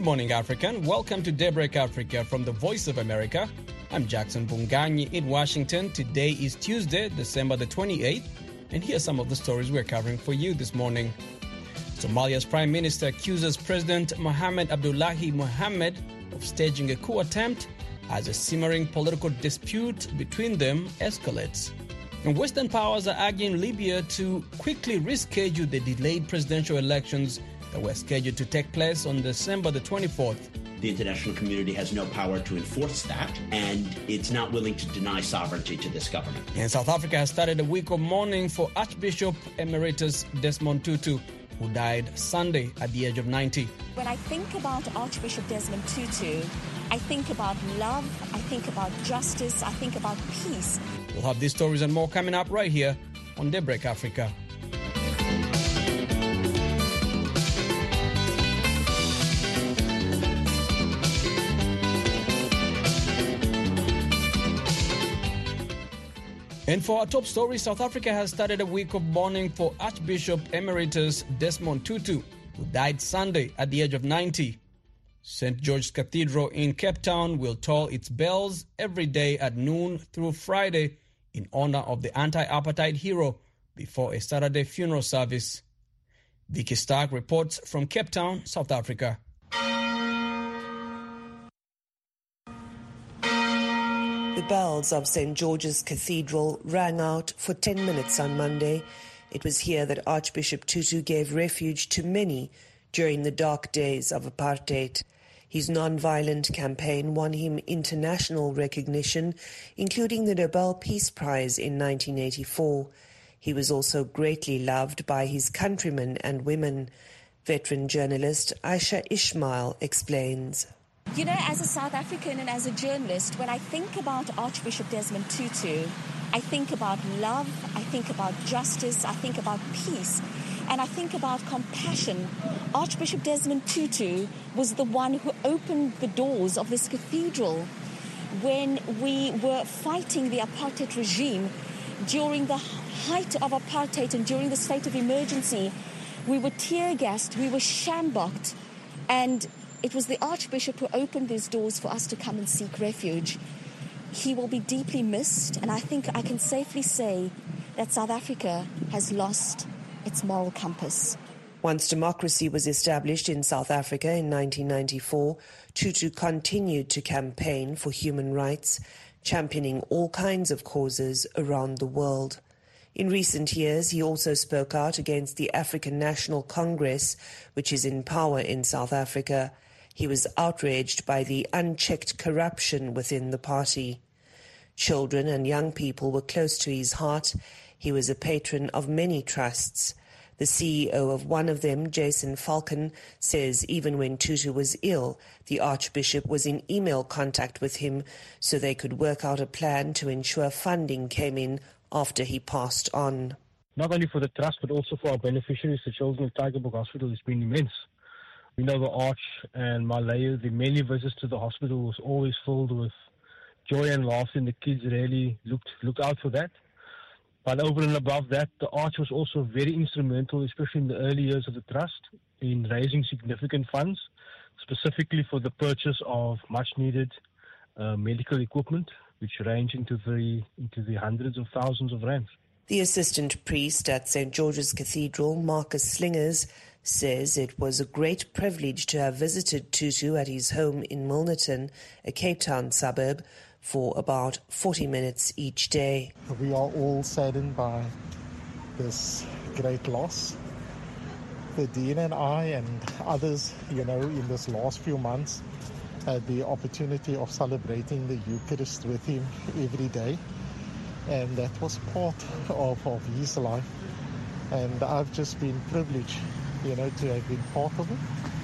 Good morning, Africa, and welcome to Daybreak Africa from the Voice of America. I'm Jackson Bunganyi in Washington. Today is Tuesday, December the 28th, and here are some of the stories we're covering for you this morning. Somalia's Prime Minister accuses President Mohamed Abdullahi Mohamed of staging a coup attempt as a simmering political dispute between them escalates. And Western powers are urging Libya to quickly reschedule the delayed presidential elections that were scheduled to take place on December the 24th. The international community has no power to enforce that, and it's not willing to deny sovereignty to this government. And South Africa has started a week of mourning for Archbishop Emeritus Desmond Tutu, who died Sunday at the age of 90. When I think about Archbishop Desmond Tutu, I think about love, I think about justice, I think about peace. We'll have these stories and more coming up right here on Daybreak Africa. And for our top story, South Africa has started a week of mourning for Archbishop Emeritus Desmond Tutu, who died Sunday at the age of 90. St. George's Cathedral in Cape Town will toll its bells every day at noon through Friday in honor of the anti-apartheid hero before a Saturday funeral service. Vicky Stark reports from Cape Town, South Africa. The bells of St. George's Cathedral rang out for 10 minutes on Monday. It was here that Archbishop Tutu gave refuge to many during the dark days of apartheid. His non-violent campaign won him international recognition, including the Nobel Peace Prize in 1984. He was also greatly loved by his countrymen and women. Veteran journalist Aisha Ismail explains. You know, as a South African and as a journalist, when I think about Archbishop Desmond Tutu, I think about love, I think about justice, I think about peace, and I think about compassion. Archbishop Desmond Tutu was the one who opened the doors of this cathedral when we were fighting the apartheid regime during the height of apartheid and during the state of emergency. We were tear-gassed, we were shambocked, and it was the Archbishop who opened these doors for us to come and seek refuge. He will be deeply missed, and I think I can safely say that South Africa has lost its moral compass. Once democracy was established in South Africa in 1994, Tutu continued to campaign for human rights, championing all kinds of causes around the world. In recent years, he also spoke out against the African National Congress, which is in power in South Africa. He was outraged by the unchecked corruption within the party. Children and young people were close to his heart. He was a patron of many trusts. The CEO of one of them, Jason Falcon, says even when Tutu was ill, the Archbishop was in email contact with him so they could work out a plan to ensure funding came in after he passed on. Not only for the trust, but also for our beneficiaries, the children of Tygerberg Hospital, has been immense. We know the Arch and Malaya, the many visits to the hospital was always filled with joy and laughter, and the kids really looked out for that. But over and above that, the Arch was also very instrumental, especially in the early years of the trust, in raising significant funds, specifically for the purchase of much-needed medical equipment, which range into the hundreds of thousands of rands. The assistant priest at St. George's Cathedral, Marcus Slingers, says it was a great privilege to have visited Tutu at his home in Milnerton, a Cape Town suburb, for about 40 minutes each day. We are all saddened by this great loss. The Dean and I and others, in this last few months had the opportunity of celebrating the Eucharist with him every day. And that was part of his life. And I've just been privileged, to have been part of it.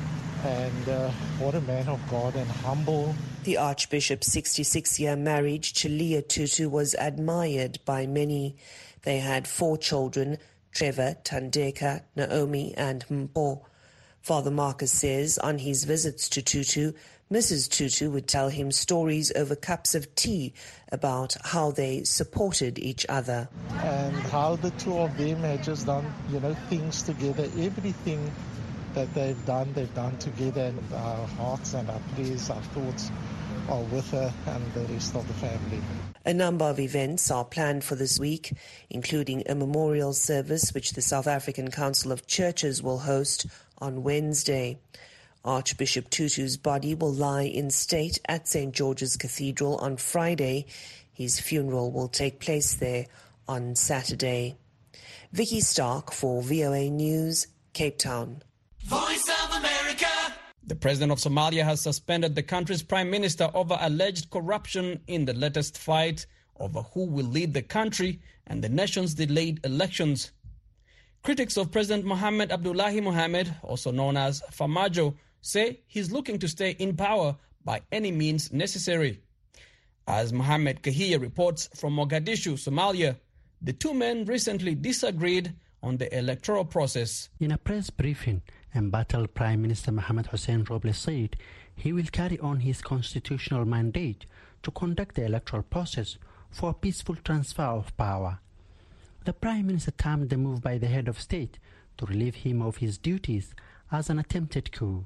And what a man of God and humble. The Archbishop's 66-year marriage to Leah Tutu was admired by many. They had 4 children, Trevor, Tandeka, Naomi and Mpho. Father Marcus says on his visits to Tutu, Mrs. Tutu would tell him stories over cups of tea about how they supported each other. And how the two of them had just done, things together. Everything that they've done together, and our hearts and our prayers, our thoughts are with her and the rest of the family. A number of events are planned for this week, including a memorial service which the South African Council of Churches will host on Wednesday. Archbishop Tutu's body will lie in state at St. George's Cathedral on Friday. His funeral will take place there on Saturday. Vicky Stark for VOA News, Cape Town. Voice of America. The president of Somalia has suspended the country's prime minister over alleged corruption in the latest fight over who will lead the country and the nation's delayed elections. Critics of President Mohamed Abdullahi Mohamed, also known as Farmajo, say he's looking to stay in power by any means necessary. As Mohamed Kahiya reports from Mogadishu, Somalia, the two men recently disagreed on the electoral process. In a press briefing, embattled Prime Minister Mohamed Hussein Robles said he will carry on his constitutional mandate to conduct the electoral process for a peaceful transfer of power. The Prime Minister termed the move by the head of state to relieve him of his duties as an attempted coup.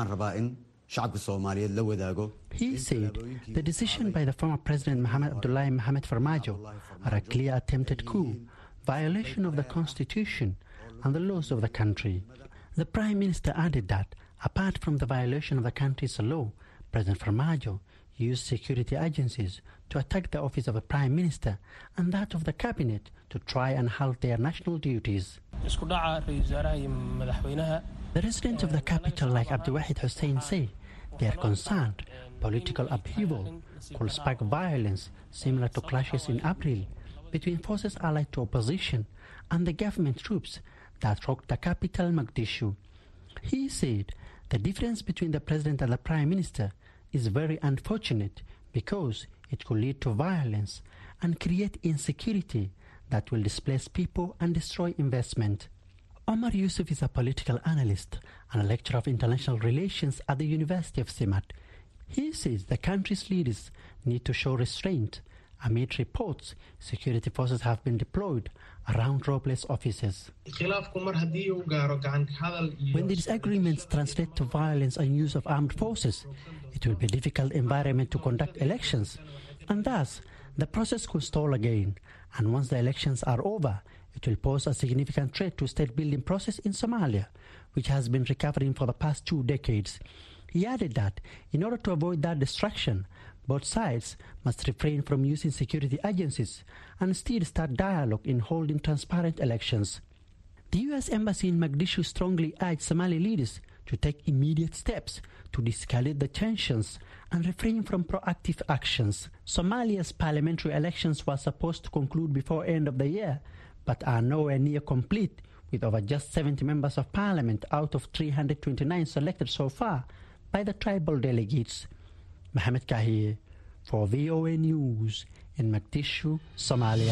He said the decision by the former President Mohamed Abdullahi Mohamed Farmajo are a clear attempted coup, violation of the Constitution and the laws of the country. The Prime Minister added that, apart from the violation of the country's law, President Farmajo used security agencies to attack the office of the Prime Minister and that of the Cabinet to try and halt their national duties. The residents of the capital, like Abdiwahid Hussein, say they are concerned political upheaval could spark violence similar to clashes in April between forces allied to opposition and the government troops that rocked the capital, Mogadishu. He said the difference between the president and the prime minister is very unfortunate because it could lead to violence and create insecurity that will displace people and destroy investment. Omar Yusuf is a political analyst and a lecturer of international relations at the University of Simat. He says the country's leaders need to show restraint. Amid reports, security forces have been deployed around Robles' offices. When the disagreements translate to violence and use of armed forces, it will be a difficult environment to conduct elections, and thus the process could stall again. And once the elections are over, it will pose a significant threat to state-building process in Somalia, which has been recovering for the past 2 decades. He added that in order to avoid that distraction, both sides must refrain from using security agencies and instead start dialogue in holding transparent elections. The U.S. Embassy in Mogadishu strongly urged Somali leaders to take immediate steps to de-escalate the tensions and refrain from proactive actions. Somalia's parliamentary elections were supposed to conclude before end of the year, but are nowhere near complete, with over just 70 members of parliament out of 329 selected so far by the tribal delegates. Mohamed Kahiya for VOA News in Mogadishu, Somalia.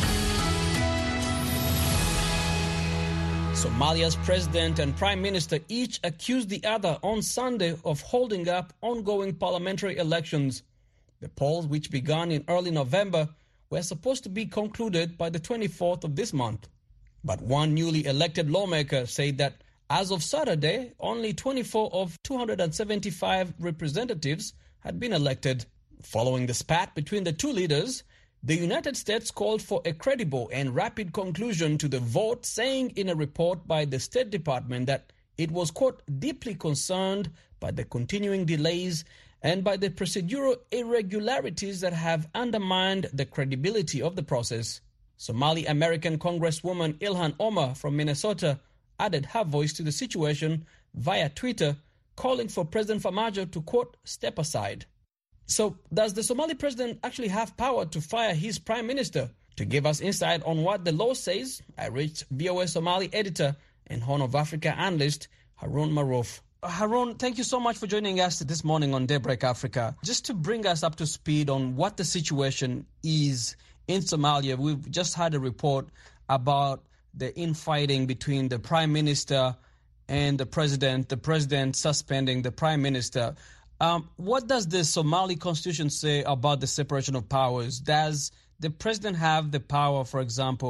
Somalia's president and prime minister each accused the other on Sunday of holding up ongoing parliamentary elections. The polls, which began in early November, were supposed to be concluded by the 24th of this month. But one newly elected lawmaker said that as of Saturday, only 24 of 275 representatives had been elected. Following the spat between the two leaders, the United States called for a credible and rapid conclusion to the vote, saying in a report by the State Department that it was, quote, deeply concerned by the continuing delays and by the procedural irregularities that have undermined the credibility of the process. Somali-American Congresswoman Ilhan Omar from Minnesota added her voice to the situation via Twitter, calling for President Farmajo to, quote, step aside. So, does the Somali president actually have power to fire his prime minister? To give us insight on what the law says, I reached VOA Somali editor and Horn of Africa analyst Harun Maruf. Harun, thank you so much for joining us this morning on Daybreak Africa. Just to bring us up to speed on what the situation is in Somalia, we've just had a report about the infighting between the prime minister and the president suspending the prime minister. What does the Somali constitution say about the separation of powers? Does the president have the power, for example,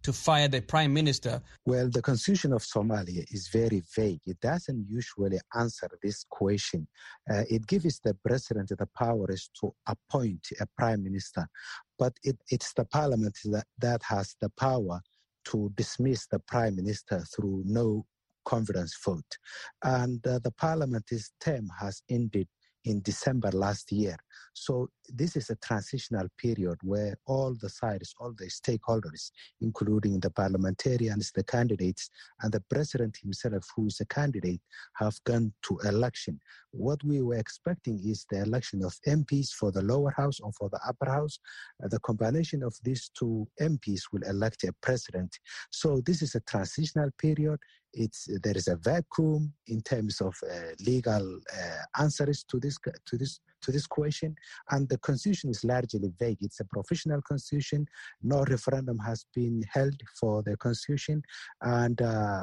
to fire the prime minister. Well, the constitution of Somalia is very vague. It doesn't usually answer this question. It gives the president the powers to appoint a prime minister, but it's the parliament that has the power to dismiss the prime minister through no confidence vote. And the parliament's term has ended in December last year. So this is a transitional period where all the sides, all the stakeholders, including the parliamentarians, the candidates, and the president himself, who is a candidate, have gone to election. What we were expecting is the election of MPs for the lower house or for the upper house. The combination of these two MPs will elect a president. So this is a transitional period. There is a vacuum in terms of legal answers to this question, and the constitution is largely vague. It's a provisional constitution. No referendum has been held for the constitution, and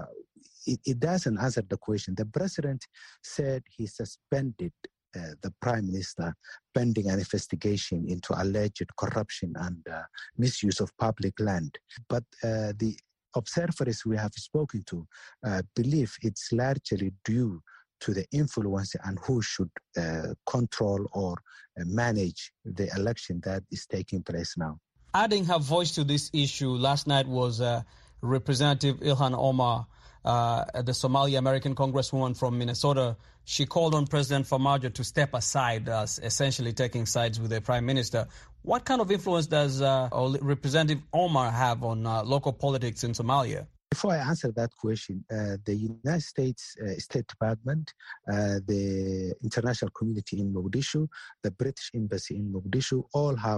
it doesn't answer the question. The president said he suspended the prime minister pending an investigation into alleged corruption and misuse of public land, but the observers we have spoken to believe it's largely due to the influence and who should control or manage the election that is taking place now. Adding her voice to this issue, last night was Representative Ilhan Omar, the Somali American congresswoman from Minnesota. She called on President Farmajo to step aside, essentially taking sides with the prime minister. What kind of influence does Representative Omar have on local politics in Somalia? Before I answer that question, the United States State Department, the international community in Mogadishu, the British Embassy in Mogadishu, all have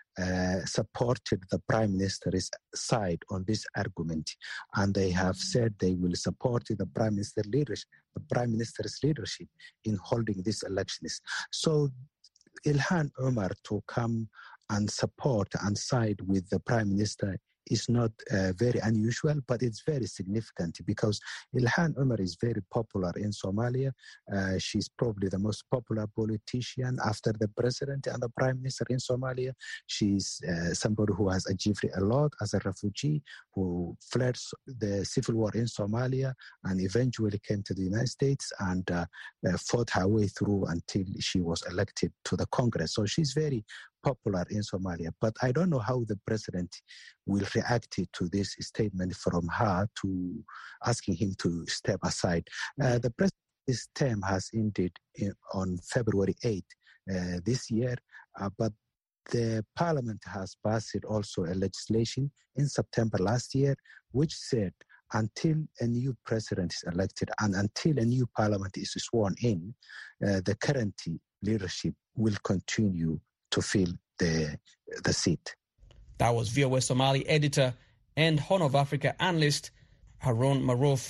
supported the Prime Minister's side on this argument. And they have said they will support the Prime Minister's leadership in holding these elections. So Ilhan Omar to come and support and side with the Prime Minister is not very unusual, but it's very significant because Ilhan Omar is very popular in Somalia. She's probably the most popular politician after the president and the prime minister in Somalia. She's somebody who has achieved a lot as a refugee, who fled the civil war in Somalia and eventually came to the United States and fought her way through until she was elected to the Congress. So she's very popular in Somalia, but I don't know how the president will react to this statement from her to asking him to step aside. The president's term has ended on February 8th this year, but the parliament has passed also a legislation in September last year, which said until a new president is elected and until a new parliament is sworn in, the current leadership will continue to fill the seat. That was VOA Somali editor and Horn of Africa analyst Harun Maruf.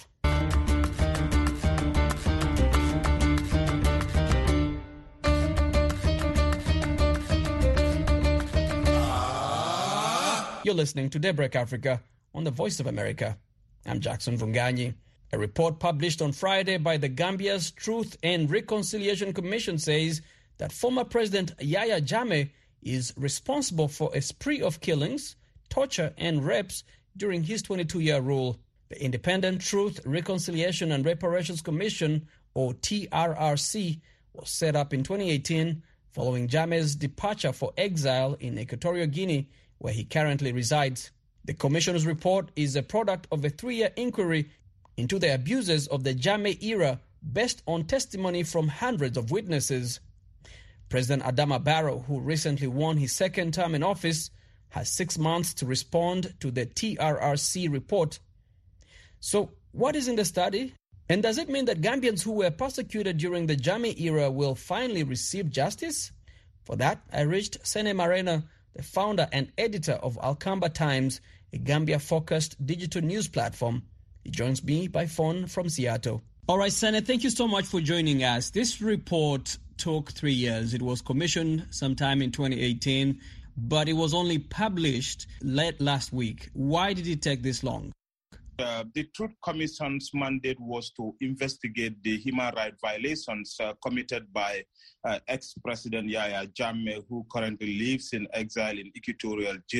You're listening to Daybreak Africa on the Voice of America. I'm Jackson Vunganyi. A report published on Friday by the Gambia's Truth and Reconciliation Commission says that former President Yahya Jammeh is responsible for a spree of killings, torture, and rapes during his 22-year rule. The Independent Truth, Reconciliation and Reparations Commission, or TRRC, was set up in 2018 following Jammeh's departure for exile in Equatorial Guinea, where he currently resides. The Commission's report is a product of a 3-year inquiry into the abuses of the Jammeh era based on testimony from hundreds of witnesses. President Adama Barrow, who recently won his second term in office, has 6 months to respond to the TRRC report. So, what is in the study? And does it mean that Gambians who were persecuted during the Jammeh era will finally receive justice? For that, I reached Sene Marena, the founder and editor of Alkamba Times, a Gambia-focused digital news platform. He joins me by phone from Seattle. All right, Sene, thank you so much for joining us. This report took 3 years. It was commissioned sometime in 2018, but it was only published late last week. Why did it take this long? The Truth Commission's mandate was to investigate the human rights violations committed by ex-President Yahya Jammeh, who currently lives in exile in Equatorial Guinea.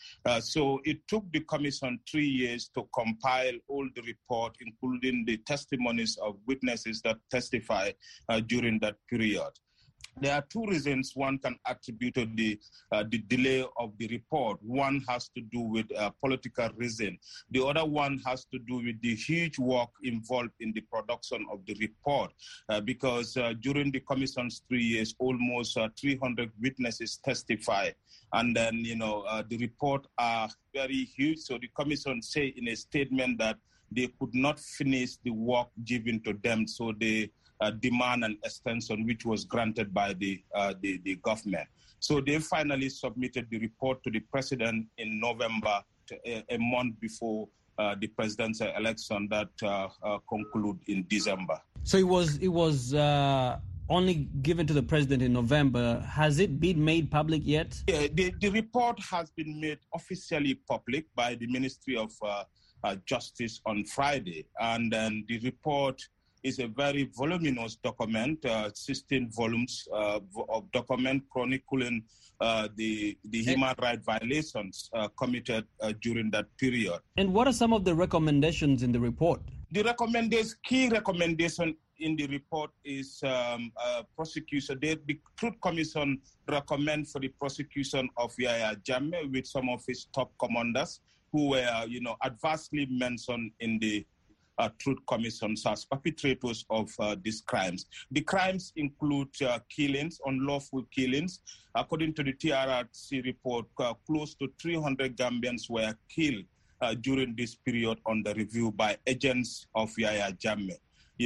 So it took the commission 3 years to compile all the report, including the testimonies of witnesses that testify during that period. There are two reasons one can attribute to the delay of the report. One has to do with political reason. The other one has to do with the huge work involved in the production of the report, because during the commission's 3 years, almost 300 witnesses testify. And then, the report are very huge. So the commission say in a statement that they could not finish the work given to them. So they demand an extension, which was granted by the government. So they finally submitted the report to the president in November, a month before the presidential election that conclude in December. So it was only given to the president in November. Has it been made public yet? Yeah, the report has been made officially public by the Ministry of Justice on Friday, and then the report is a very voluminous document, 16 volumes of document chronicling the human rights violations committed during that period. And what are some of the recommendations in the report? The key recommendation in the report is prosecution. The Truth Commission recommend for the prosecution of Yahya Jammeh with some of his top commanders who were, adversely mentioned in the Truth Commissions as perpetrators of these crimes. The crimes include killings, unlawful killings. According to the TRRC report, close to 300 Gambians were killed during this period under review by agents of Yahya Jammeh.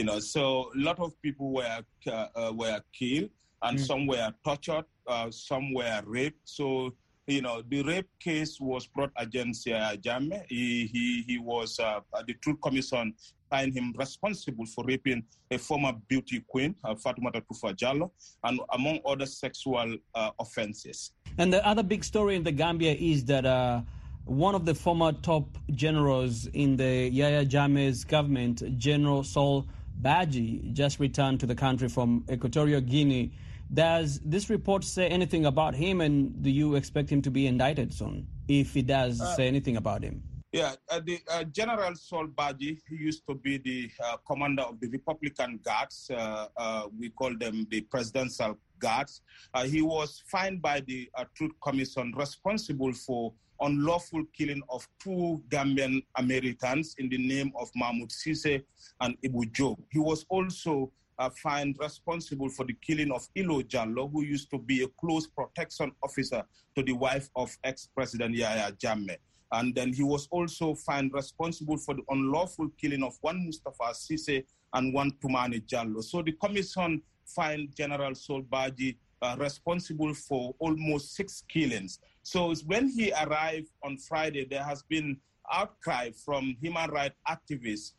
So a lot of people were killed, and some were tortured, some were raped. So the rape case was brought against Yahya Jammeh. He was, the Truth Commission find him responsible for raping a former beauty queen, Fatoumata Toufa Jallow, and among other sexual offenses. And the other big story in the Gambia is that one of the former top generals in the Yahya Jammeh's government, General Sol Badji, just returned to the country from Equatorial Guinea. Does this report say anything about him, and do you expect him to be indicted soon, if it does say anything about him? Yeah, the General Sol Badji, he used to be the commander of the Republican Guards. We call them the Presidential Guards. He was fined by the Truth Commission responsible for unlawful killing of 2 Gambian Americans in the name of Mahmoud Cisse and Ibu Job. He was also found responsible for the killing of Ilo Jallow, who used to be a close protection officer to the wife of ex-President Yahya Jammeh. And then he was also found responsible for the unlawful killing of one Mustafa Cisse and one Tumani Jallow. So the commission found General Sol Badji responsible for almost 6 killings. So when he arrived on Friday, there has been outcry from human rights activists,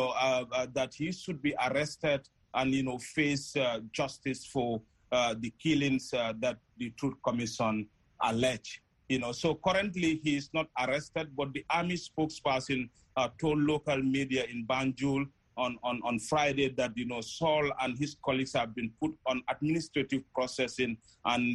that he should be arrested and, face justice for the killings that the Truth Commission allege. So currently he is not arrested, but the army spokesperson told local media in Banjul on Friday that, Sol and his colleagues have been put on administrative processing, and,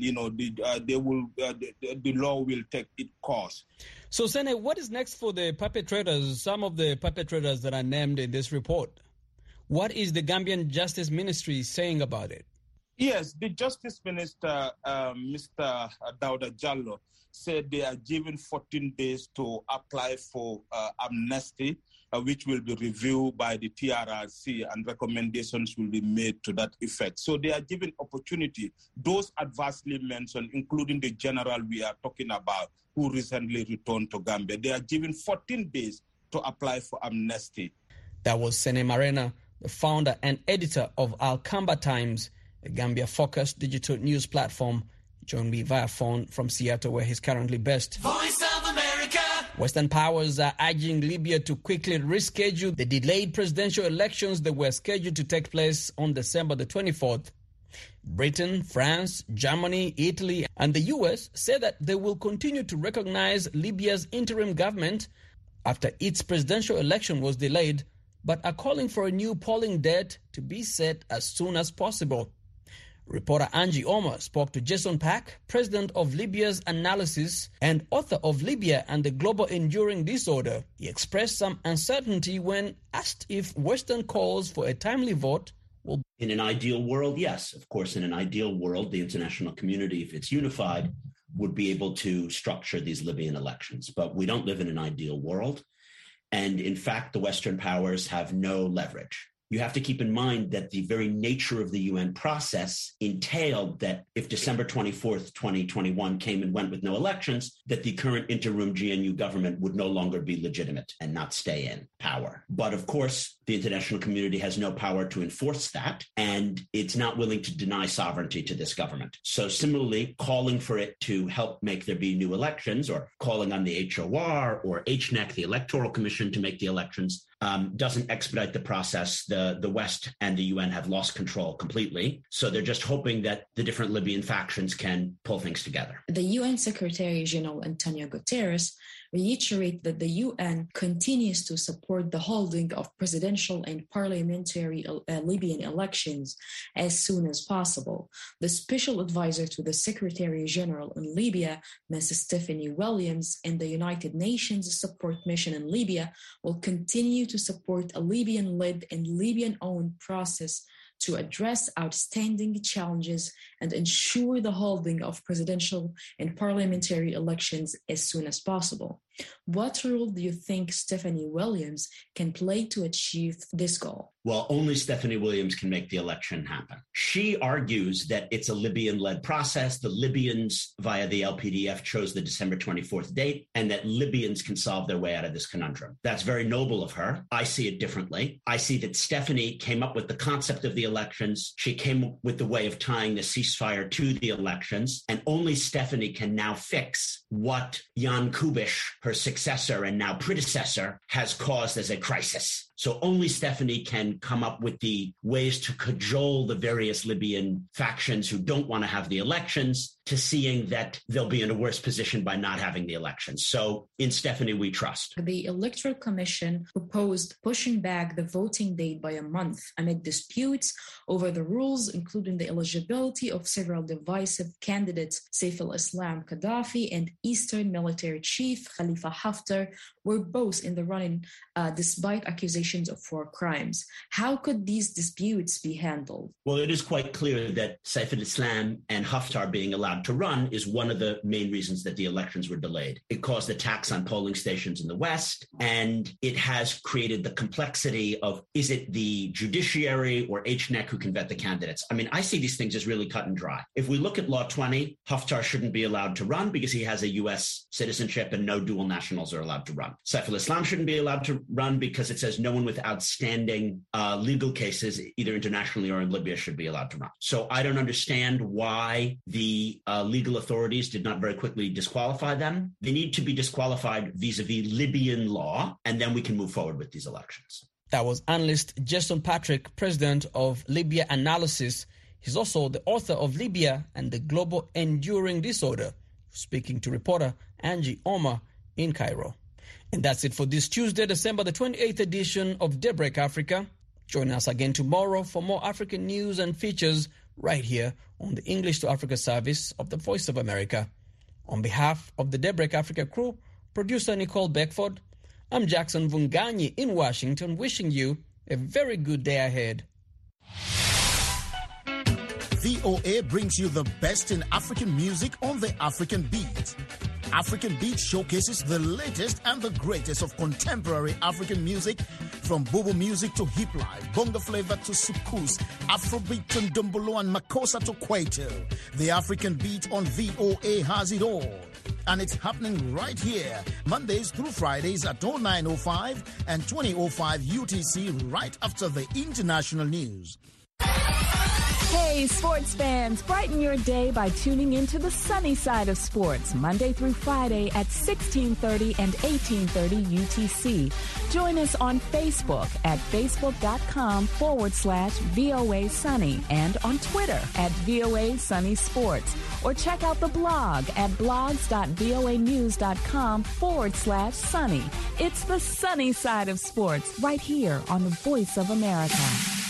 the law will take its course. So, Sene, what is next for the perpetrators, some of the perpetrators that are named in this report? What is the Gambian Justice Ministry saying about it? Yes, the Justice Minister, Mr. Dauda Jallow, said they are given 14 days to apply for amnesty, which will be reviewed by the TRRC, and recommendations will be made to that effect. So they are given opportunity. Those adversely mentioned, including the general we are talking about, who recently returned to Gambia, they are given 14 days to apply for amnesty. That was Sene Marena, the founder and editor of Alkamba Times, a Gambia-focused digital news platform. Joined me via phone from Seattle, where he's currently based. Voice of America. Western powers are urging Libya to quickly reschedule the delayed presidential elections that were scheduled to take place on December the 24th. Britain, France, Germany, Italy, and the US say that they will continue to recognize Libya's interim government after its presidential election was delayed, but are calling for a new polling date to be set as soon as possible. Reporter Angie Omar spoke to Jason Pack, president of Libya's Analysis and author of Libya and the Global Enduring Disorder. He expressed some uncertainty when asked if Western calls for a timely vote will... In an ideal world, yes. Of course, in an ideal world, the international community, if it's unified, would be able to structure these Libyan elections. But we don't live in an ideal world. And in fact, the Western powers have no leverage. You have to keep in mind that the very nature of the UN process entailed that if December 24th, 2021 came and went with no elections, that the current interim GNU government would no longer be legitimate and not stay in power. But of course, the international community has no power to enforce that, and it's not willing to deny sovereignty to this government. So similarly, calling for it to help make there be new elections, or calling on the HOR or HNEC, the Electoral Commission, to make the elections, doesn't expedite the process. The West and the UN have lost control completely. So they're just hoping that the different Libyan factions can pull things together. The UN Secretary General Antonio Guterres reiterated that the UN continues to support the holding of presidential and parliamentary Libyan elections as soon as possible. The special advisor to the Secretary General in Libya, Ms. Stephanie Williams, and the United Nations Support Mission in Libya will continue to support a Libyan-led and Libyan-owned process to address outstanding challenges and ensure the holding of presidential and parliamentary elections as soon as possible. What role do you think Stephanie Williams can play to achieve this goal? Well, only Stephanie Williams can make the election happen. She argues that it's a Libyan-led process. The Libyans, via the LPDF, chose the December 24th date, and that Libyans can solve their way out of this conundrum. That's very noble of her. I see it differently. I see that Stephanie came up with the concept of the elections. She came with the way of tying the ceasefire to the elections, and only Stephanie can now fix what Jan Kubiš, her successor and now predecessor, has caused as a crisis. So only Stephanie can come up with the ways to cajole the various Libyan factions who don't want to have the elections to seeing that they'll be in a worse position by not having the elections. So in Stephanie, we trust. The Electoral Commission proposed pushing back the voting date by a month amid disputes over the rules, including the eligibility of several divisive candidates. Saif al-Islam Gaddafi and Eastern Military Chief Khalifa Haftar were both in the running despite accusations of war crimes. How could these disputes be handled? Well, it is quite clear that Saif al-Islam and Haftar being allowed to run is one of the main reasons that the elections were delayed. It caused attacks on polling stations in the West, and it has created the complexity of, is it the judiciary or HNEC who can vet the candidates? I mean, I see these things as really cut and dry. If we look at Law 20, Haftar shouldn't be allowed to run because he has a U.S. citizenship and no dual nationals are allowed to run. Saif al-Islam shouldn't be allowed to run because it says no one with outstanding legal cases, either internationally or in Libya, should be allowed to run. So I don't understand why the legal authorities did not very quickly disqualify them. They need to be disqualified vis-a-vis Libyan law, and then we can move forward with these elections. That was analyst Jason Patrick, president of Libya Analysis. He's also the author of Libya and the Global Enduring Disorder, speaking to reporter Angie Omar in Cairo. And that's it for this Tuesday, December the 28th edition of Daybreak Africa. Join us again tomorrow for more African news and features right here on the English to Africa service of the Voice of America. On behalf of the Daybreak Africa crew, producer Nicole Beckford, I'm Jackson Vunganyi in Washington, wishing you a very good day ahead. VOA brings you the best in African music on the African Beat. African Beat showcases the latest and the greatest of contemporary African music, from Bobo music to hip life, bongo flavor to soukous, Afrobeat to Ndombolo and Makossa to Kwaito. The African Beat on VOA has it all. And it's happening right here, Mondays through Fridays at 09:05 and 20:05 UTC, right after the international news. Hey, sports fans, brighten your day by tuning into the sunny side of sports, Monday through Friday at 16:30 and 18:30 UTC. Join us on Facebook at facebook.com/VOA Sunny and on Twitter at VOA Sunny Sports. Or check out the blog at blogs.voanews.com/sunny. It's the sunny side of sports right here on the Voice of America.